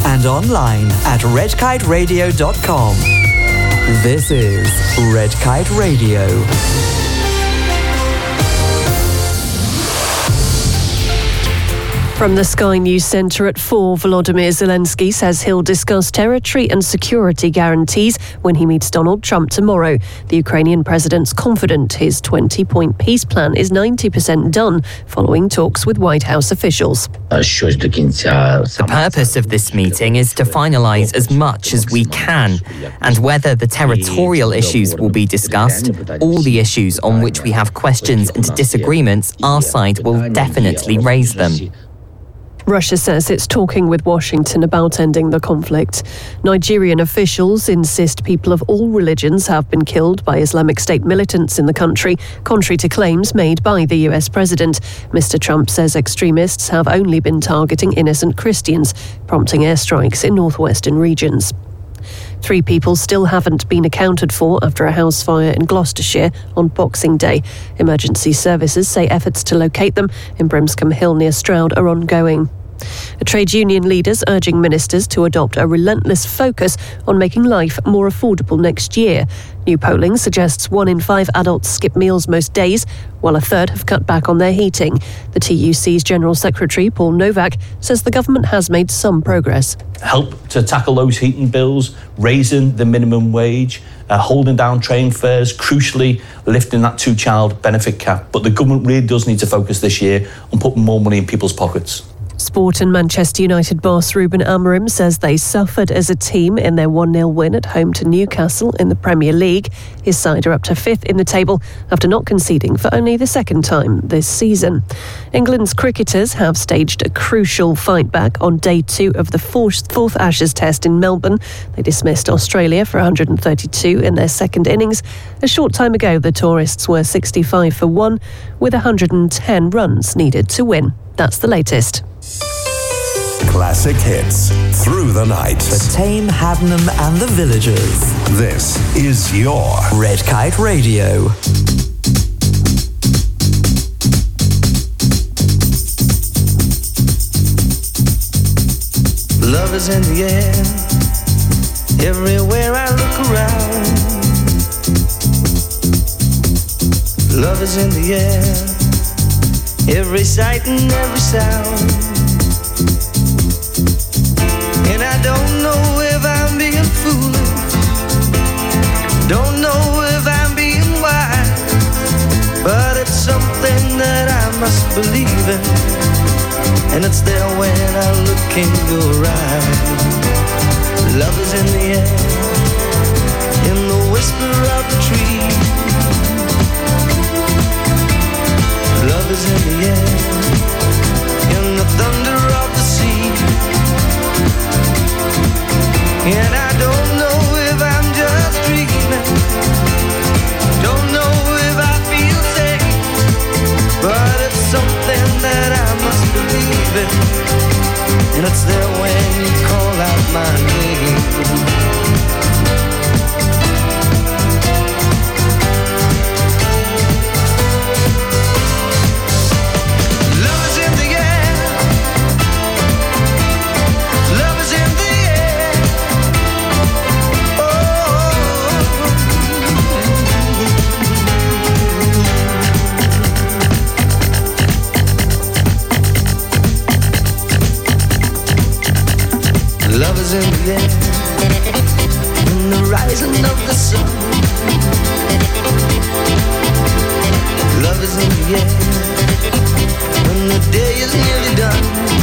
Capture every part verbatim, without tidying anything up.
and online at red kite radio dot com. This is Red Kite Radio. From the Sky News Centre at four, Volodymyr Zelensky says he'll discuss territory and security guarantees when he meets Donald Trump tomorrow. The Ukrainian president's confident his twenty-point peace plan is ninety percent done following talks with White House officials. The purpose of this meeting is to finalise as much as we can, and whether the territorial issues will be discussed, all the issues on which we have questions and disagreements, our side will definitely raise them. Russia says it's talking with Washington about ending the conflict. Nigerian officials insist people of all religions have been killed by Islamic State militants in the country, contrary to claims made by the U S president. Mister Trump says extremists have only been targeting innocent Christians, prompting airstrikes in northwestern regions. Three people still haven't been accounted for after a house fire in Gloucestershire on Boxing Day. Emergency services say efforts to locate them in Brimscombe Hill near Stroud are ongoing. A trade union leaders urging ministers to adopt a relentless focus on making life more affordable next year. New polling suggests one in five adults skip meals most days, while a third have cut back on their heating. The T U C's General Secretary, Paul Novak, says the government has made some progress. Help to tackle those heating bills, raising the minimum wage, uh, holding down train fares, crucially lifting that two-child benefit cap. But the government really does need to focus this year on putting more money in people's pockets. Sport and Manchester United boss Ruben Amorim says they suffered as a team in their one nil win at home to Newcastle in the Premier League. His side are up to fifth in the table after not conceding for only the second time this season. England's cricketers have staged a crucial fight back on day two of the fourth, fourth Ashes test in Melbourne. They dismissed Australia for one hundred thirty-two in their second innings. A short time ago, the tourists were sixty-five for one, with one hundred ten runs needed to win. That's the latest. Classic hits through the night. For Tame, Haddenham and the Villagers. This is your Red Kite Radio. Love is in the air, everywhere I look around. Love is in the air, every sight and every sound. And I don't know if I'm being foolish, don't know if I'm being wise, but it's something that I must believe in, and it's there when I look in your eyes. Love is in the air, in the whisper of the tree. Love is in the air, in the thunder of the sea. And I don't know if I'm just dreaming, don't know if I feel safe, but it's something that I must believe in, and it's there when you call out my name. Love is in the air, in the rising of the sun. Love is in the air, when the day is nearly done.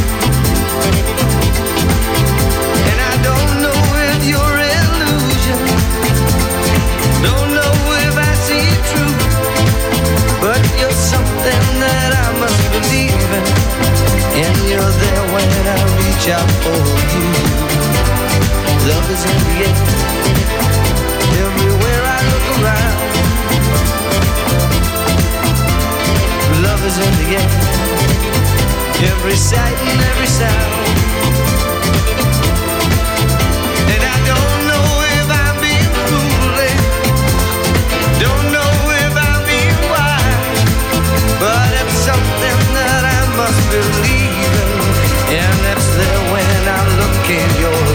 And I don't know if you're illusion, don't know if I see it true, but you're something that I must believe in, and you're there when I reach out for you. Love is in the air, everywhere I look around. Love is in the air, every sight and every sound. And I don't know if I'm being foolish, don't know if I'm being wise, but it's something that I must believe in, and it's there when I look in your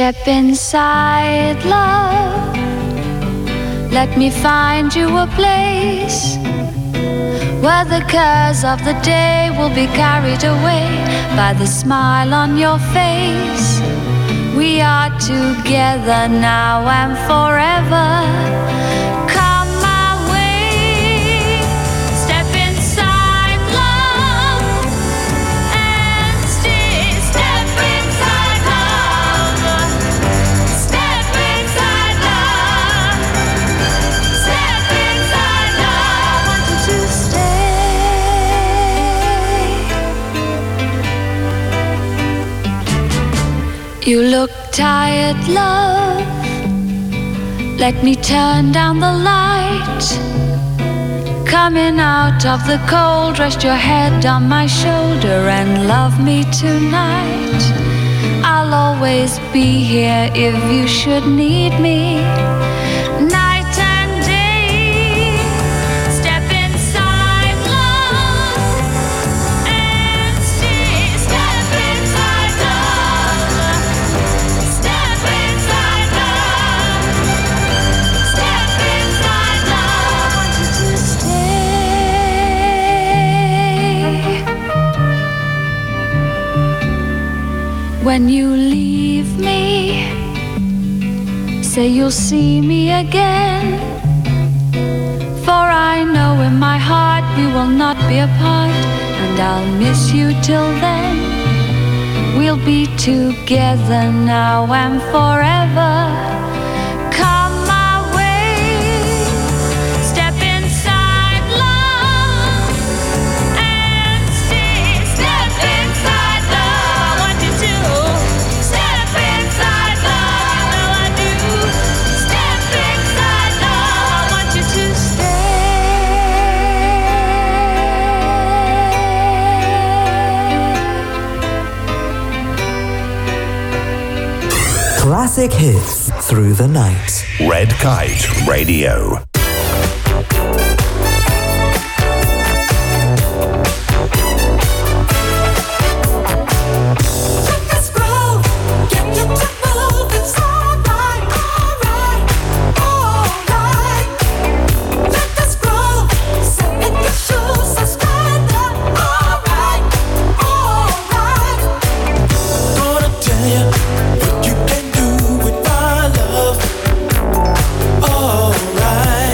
Step inside, love. Let me find you a place where the cares of the day will be carried away by the smile on your face. We are together now and forever. Come my way. Step inside, love, and stay. Step inside, love. Step inside, love. Step inside, love. I want you to stay. You look tired, love. Let me turn down the light. Coming out of the cold, rest your head on my shoulder and love me tonight. I'll always be here if you should need me. Night and day. Step inside, love, and stay. Step inside, love. Step inside, love. Step inside, love. I want you to stay. When you leave me, say you'll see me again. For I know in my heart we will not be apart, and I'll miss you till then. We'll be together now and forever. Come my way. Step inside, love, and stay. Step inside, love. I want you to step inside, love. I know I do. Step inside, love. I want you to stay. Classic hits through the night. Red Kite Radio. What you can do with my love. Alright.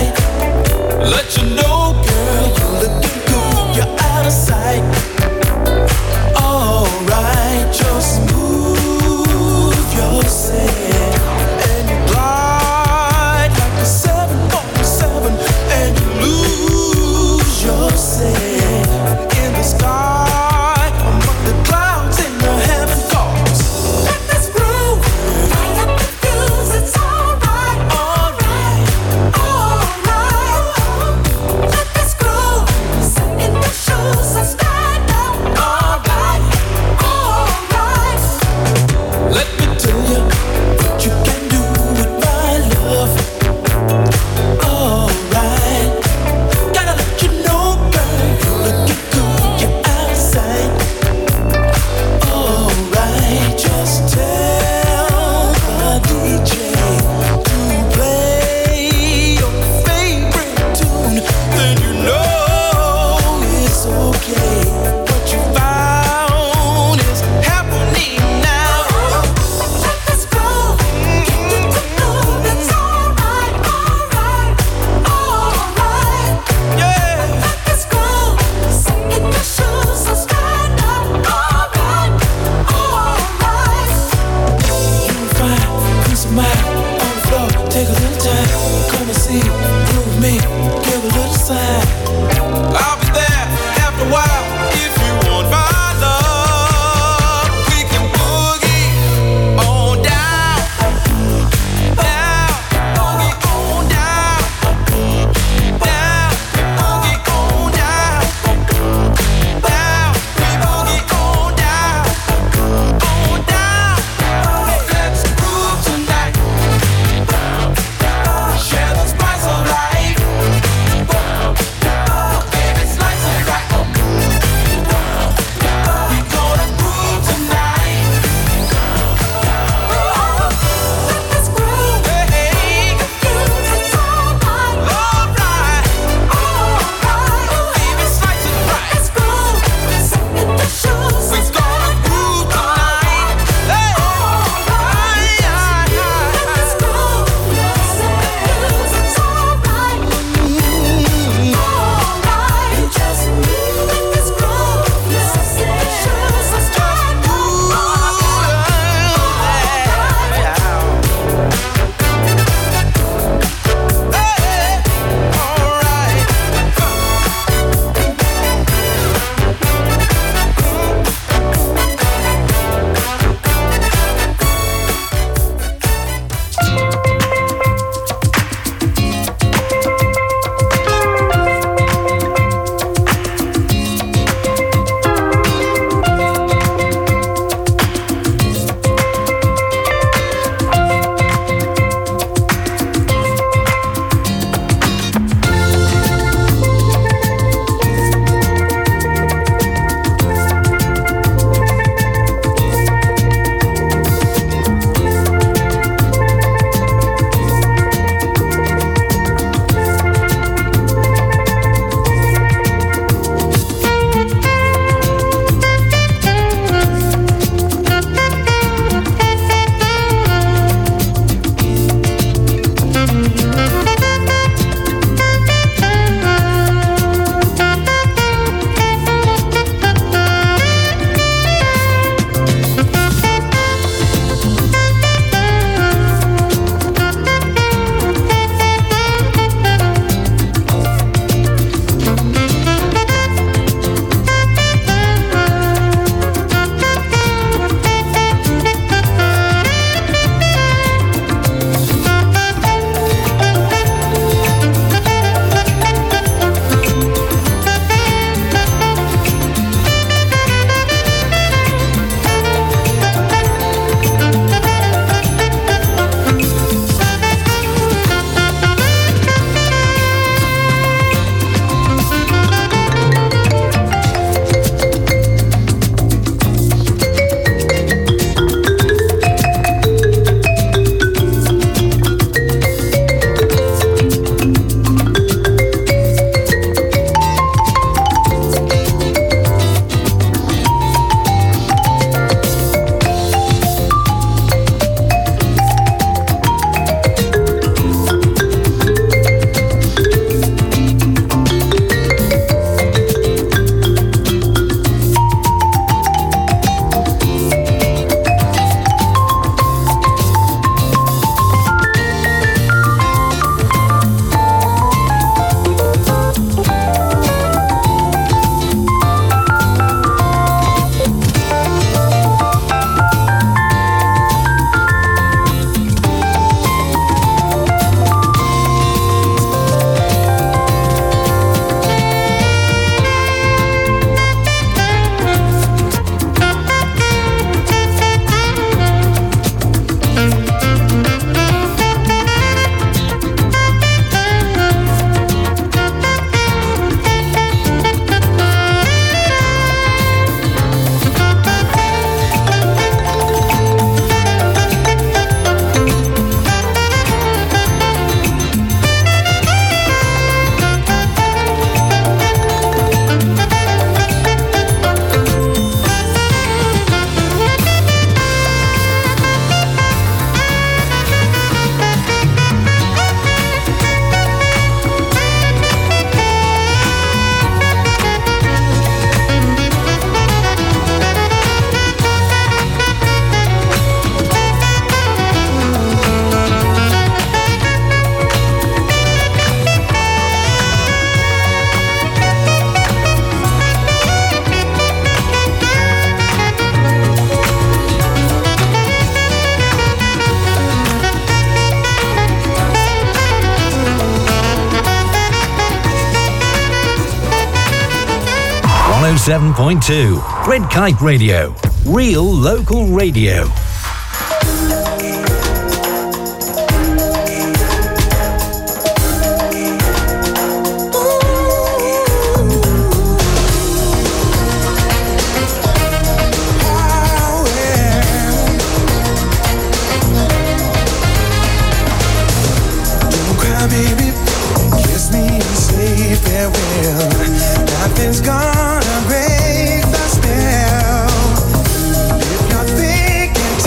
seven point two. Red Kite Radio. Real local radio. Nothing's gonna break the spell. If you're thinking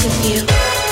with you.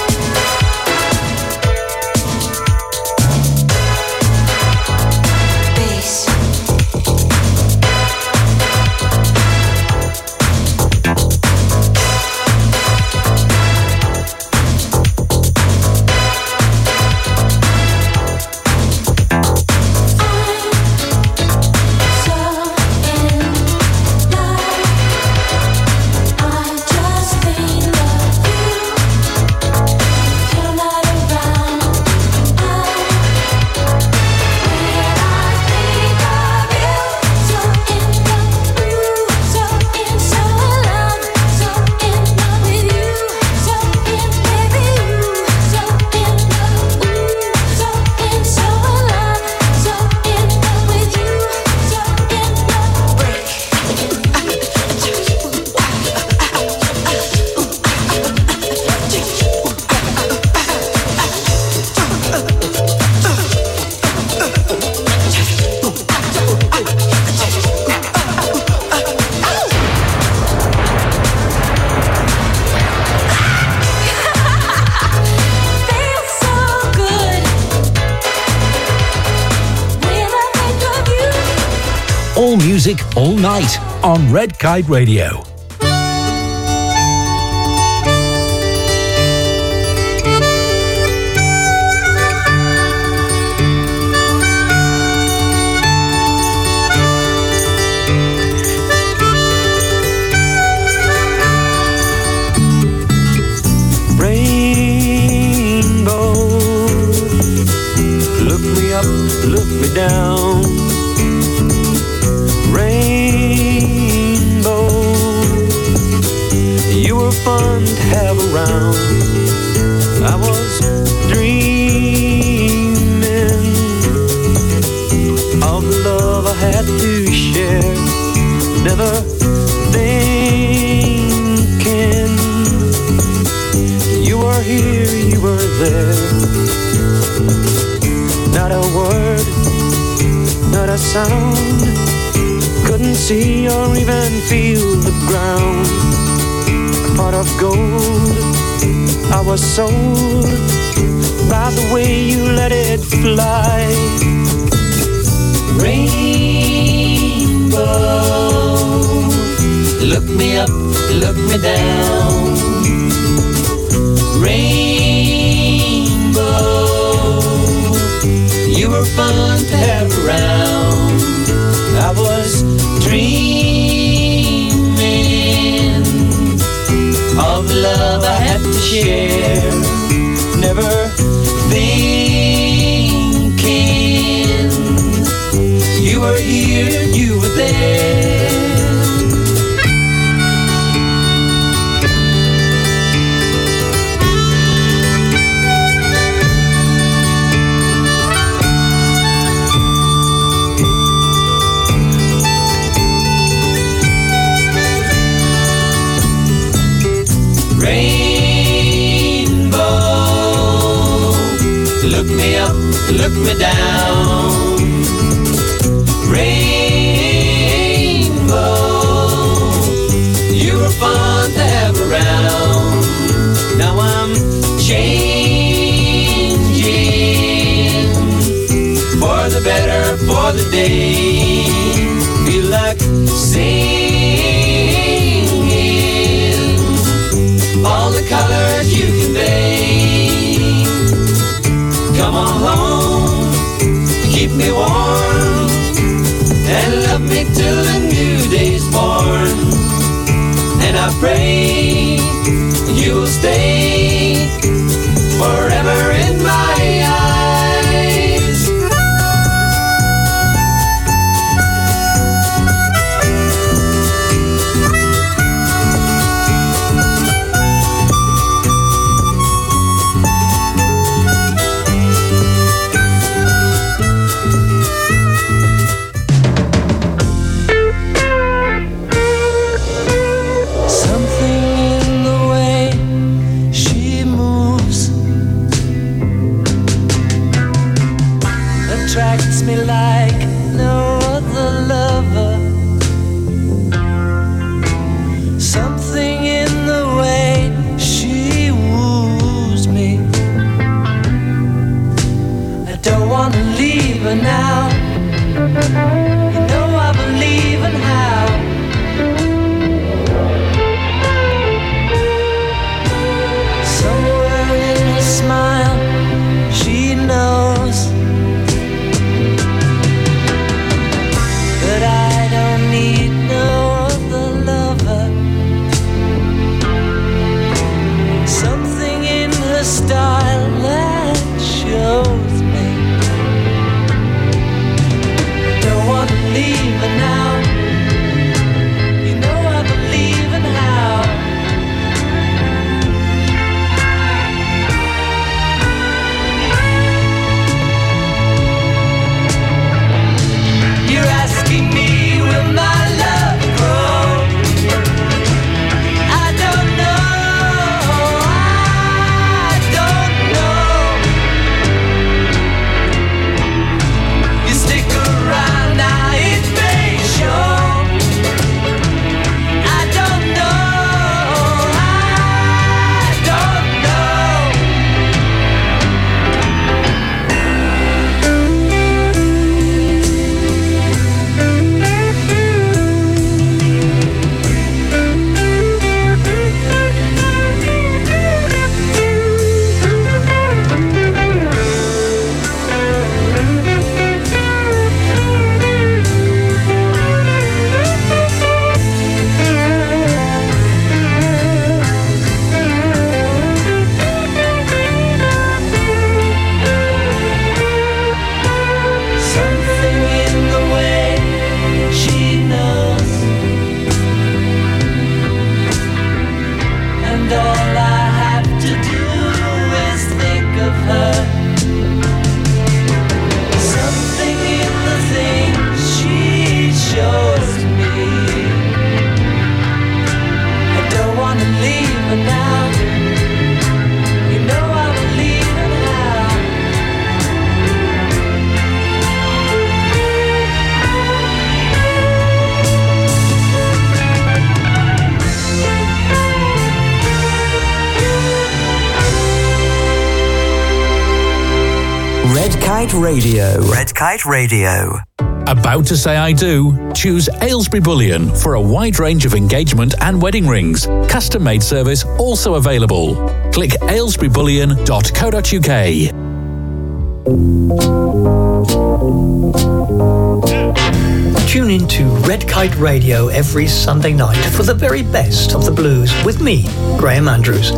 All music, all night on Red Kite Radio. Rainbow, look me up, look me down. Rainbow, you were fun to have around. I was dreaming of the love I had to share, never thinking you were here, you were there. Not a word, not a sound, couldn't see or even feel the ground. A pot of gold, I was sold by the way you let it fly. Rainbow, look me up, look me down. Rainbow, you were fun to have around. I was dreaming of the love I had to share, never thinking you were here, you were there. Rainbow, look me up, look me down. Rainbow, you were fun to have around. Now I'm changing for the better, for the day. Feel like singing all the colors you convey. Come on home, keep me warm, and love me till the new day's born. And I pray you'll stay forever in my eyes. You know I believe in how. Somewhere in her smile, she knows that I don't need no other lover. Something in her style that shows me I don't want to leave her now. You know I believe in how. You're asking me, will my love grow? I don't know, I don't know. You stick around now, it may show. I don't know, I don't know. Something in the way she knows, and all I have to do is think of her. Something in the things she shows me. I don't want to leave her now. You know I believe in how. Red Kite Radio. Red Kite Radio. About to say I do? Choose Aylesbury Bullion for a wide range of engagement and wedding rings. Custom made service also available. Click aylesbury bullion dot co dot uk. Tune in to Red Kite Radio every Sunday night for the very best of the blues with me, Graham Andrews.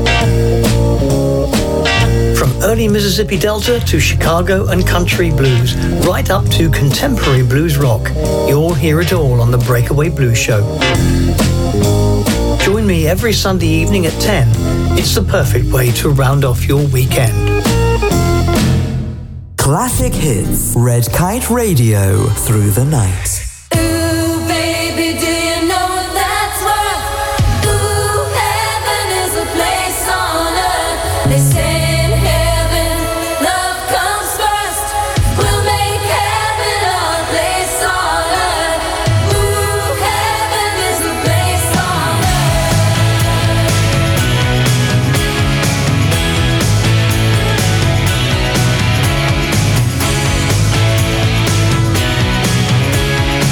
From early Mississippi Delta to Chicago and country blues, right up to contemporary blues rock, you'll hear it all on the Breakaway Blues Show. Join me every Sunday evening at ten. It's the perfect way to round off your weekend. Classic hits. Red Kite Radio through the night. Ooh, baby, do you know what that's worth? Ooh, heaven is a place on earth. They say in heaven, love comes first. We'll make heaven our place on earth. Ooh, heaven is a place on earth.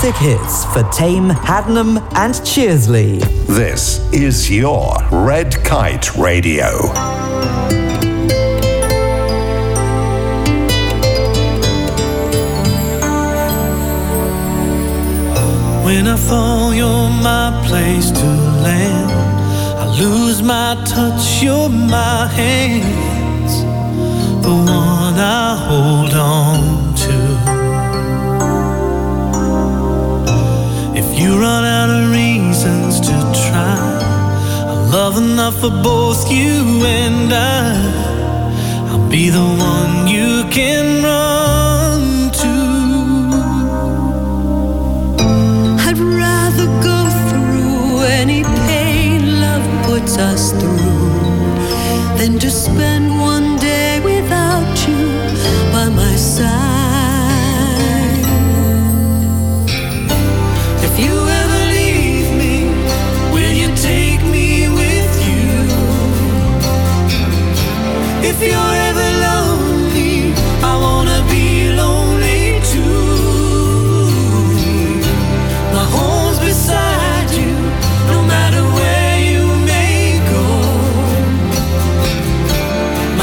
classic hits for Tame, Haddenham and Cheersley. This is your Red Kite Radio. When I fall, you're my place to land. I lose my touch, you're my hands, the one I hold on to. If you run out of reasons to try, I love enough for both you and I. I'll be the one you can run to. I'd rather go through any pain love puts us through than to spend one day without you by my side. If you ever leave me, will you take me with you? If you're ever lonely, I wanna be lonely too. My home's beside you, no matter where you may go.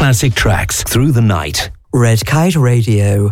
classic tracks through the night. Red Kite Radio.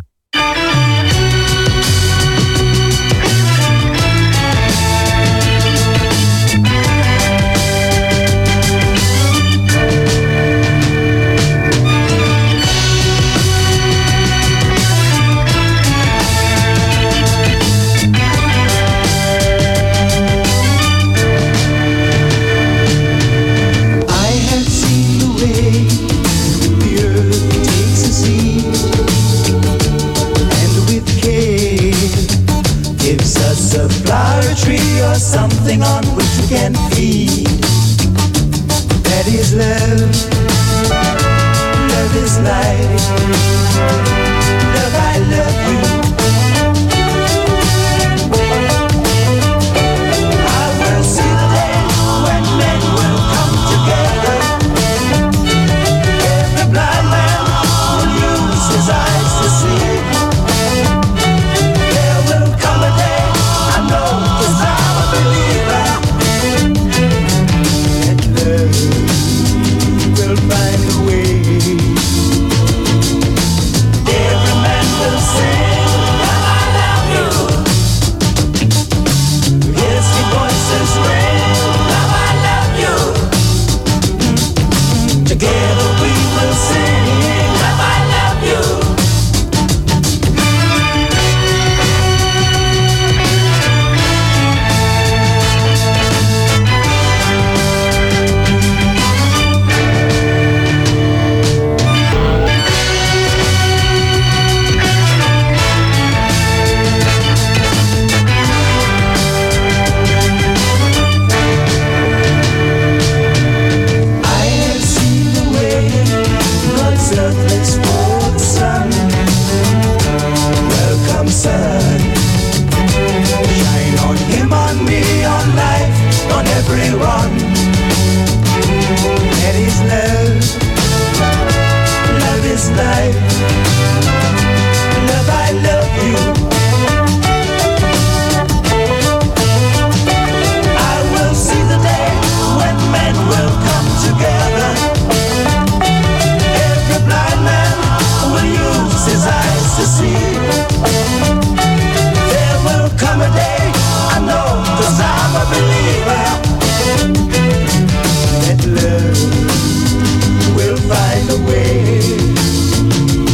Something on which you can feed. That is love. Love is life. Love, I love you. I will see the day when men will come together. Every blind man will use his eyes to see. There will come a day, I know, 'cause I will find a way. Every man will sing, love, I love you. Yes, your voices ring, love, I love you. Together we will sing, love, I love you. Shine on him, on me, on life, on everyone. That is love. Love is life. Love, I love you. I will see the day when men will come together. Every blind man will use his eyes to see. There will come a day, I know, 'cause I'm a believer, that love will find a way.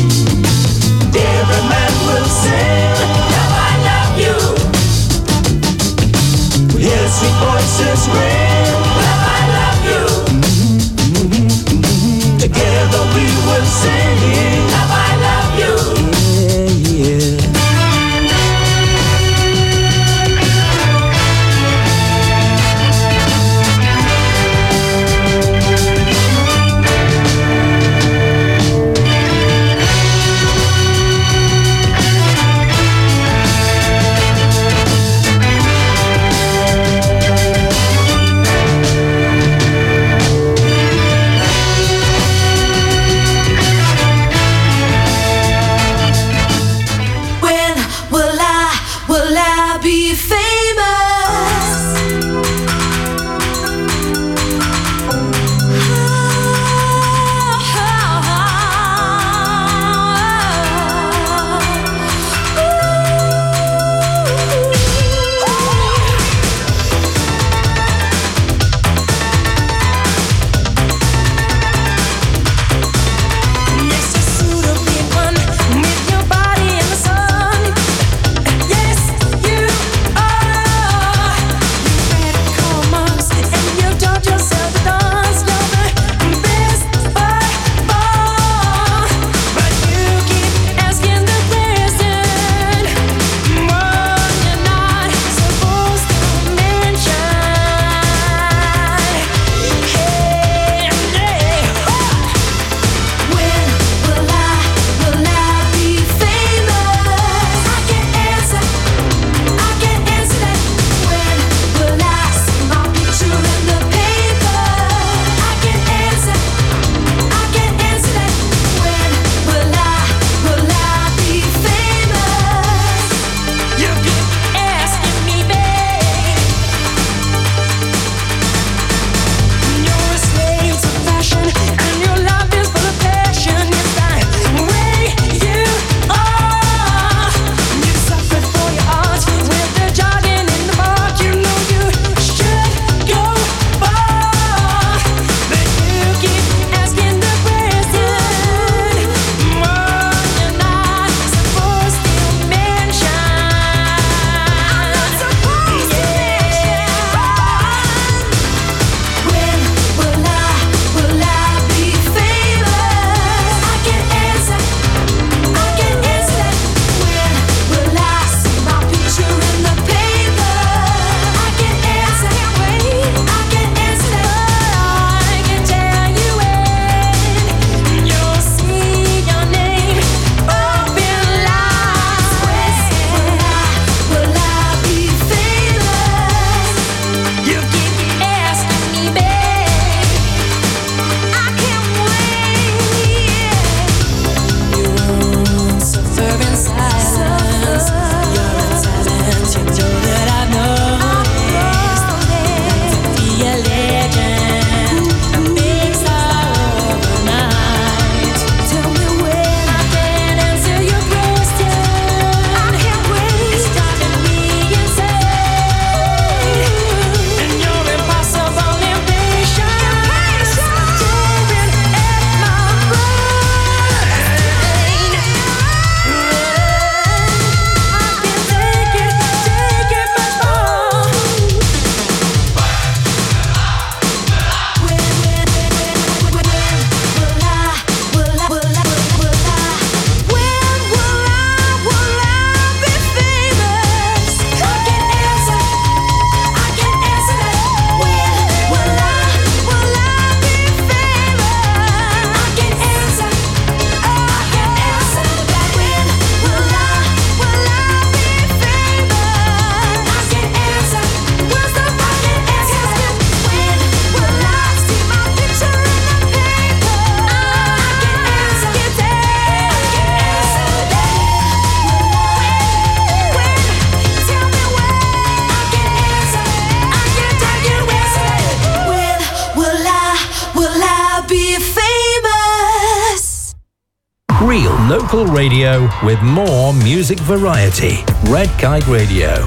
Local radio with more music variety. Red Kite Radio.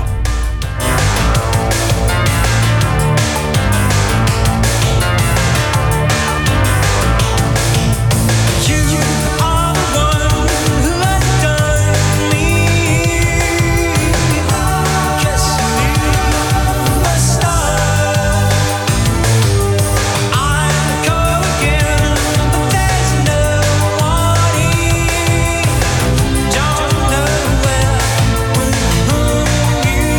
You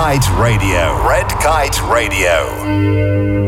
Kite Radio. Red Kite Radio.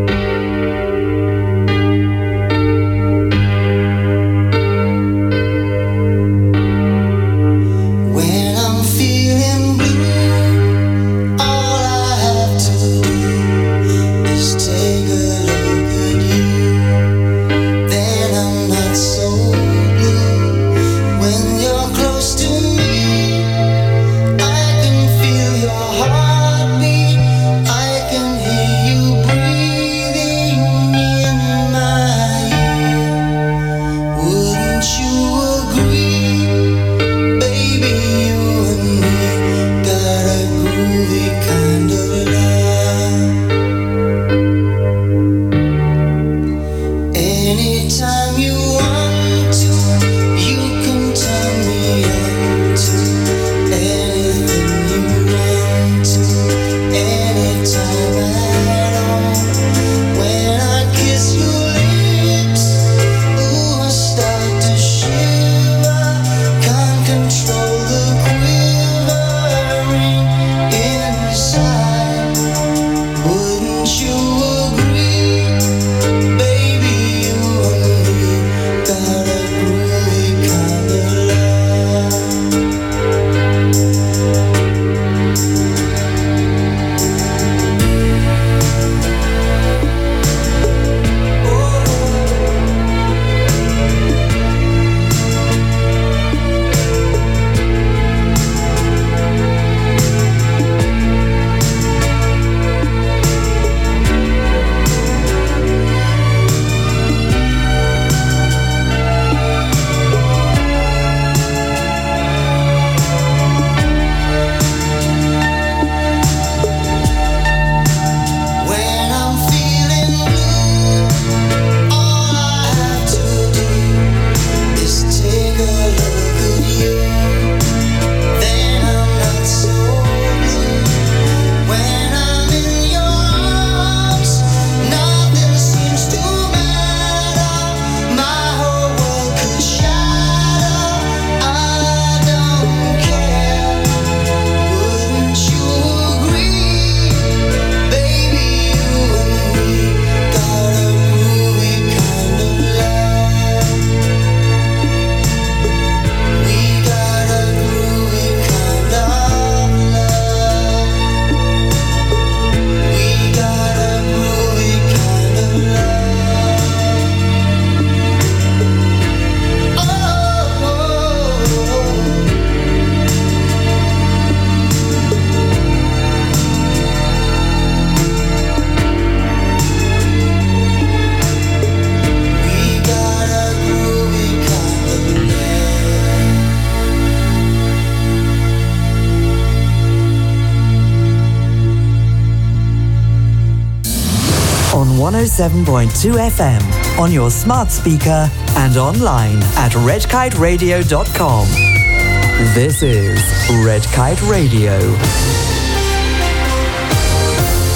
one oh seven point two F M, on your smart speaker and online at red kite radio dot com. This is Red Kite Radio.